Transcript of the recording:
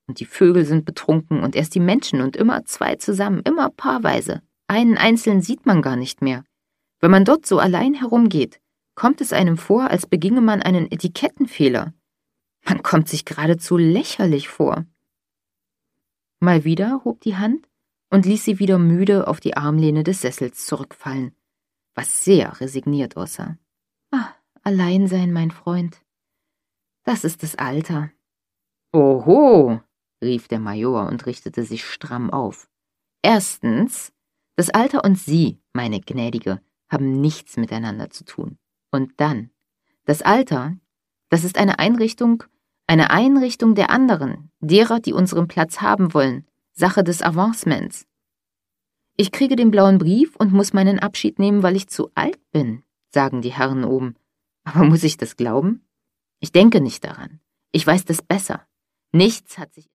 Und die Vögel sind betrunken und erst die Menschen und immer zwei zusammen, immer paarweise. Einen einzelnen sieht man gar nicht mehr. Wenn man dort so allein herumgeht, kommt es einem vor, als beginge man einen Etikettenfehler. Man kommt sich geradezu lächerlich vor. Mal wieder hob die Hand und ließ sie wieder müde auf die Armlehne des Sessels zurückfallen, was sehr resigniert aussah. Allein sein, mein Freund. Das ist das Alter. Oho, rief der Major und richtete sich stramm auf. Erstens, das Alter und Sie, meine Gnädige, haben nichts miteinander zu tun. Und dann, das Alter, das ist eine Einrichtung der anderen, derer, die unseren Platz haben wollen, Sache des Avancements. Ich kriege den blauen Brief und muss meinen Abschied nehmen, weil ich zu alt bin, sagen die Herren oben. Aber muss ich das glauben? Ich denke nicht daran. Ich weiß das besser. Nichts hat sich